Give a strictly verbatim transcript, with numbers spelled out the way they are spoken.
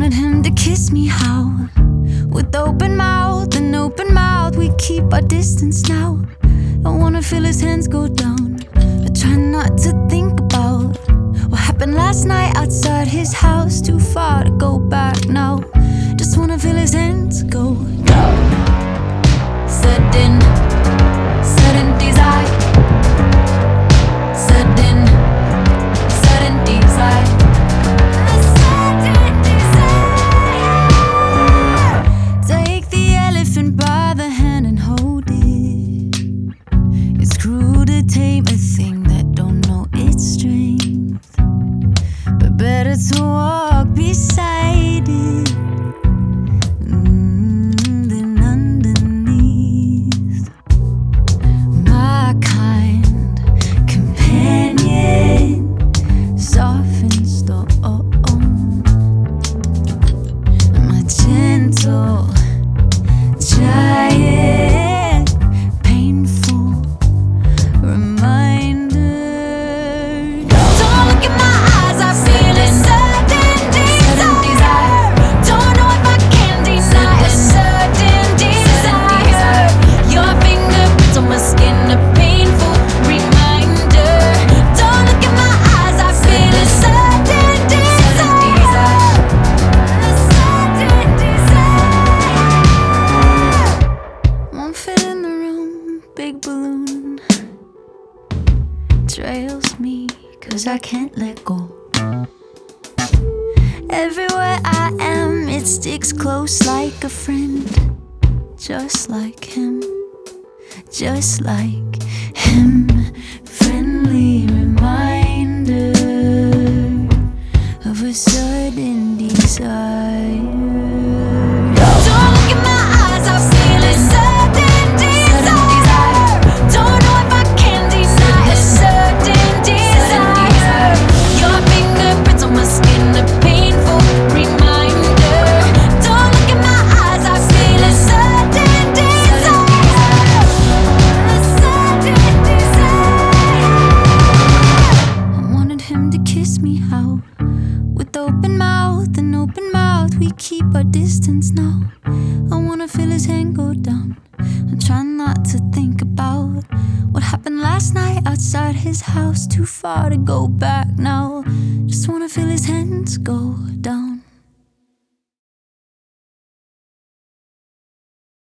wanted him to kiss me, how? With open mouth and open mouth, we keep our distance now. I wanna feel his hands go down. I try not to think about what happened last night outside his house. Too far to go back now. Just wanna feel his hands go down. Sudden, sudden desire. Sudden, sudden desire. Sudden desire. Take the elephant by the hand and hold it. It's cruel to tame a thing that don't know its strength, but better to walk beside it. Big balloon trails me, cause I can't let go. Everywhere I am, it sticks close like a friend. Just like him, just like him. Friendly reminder of a sudden desire. Don't look in my eyes, I feel it sudden. With open mouth and open mouth, we keep our distance now. I wanna feel his hand go down. I'm trying not to think about what happened last night outside his house. Too far to go back now. Just wanna feel his hands go down.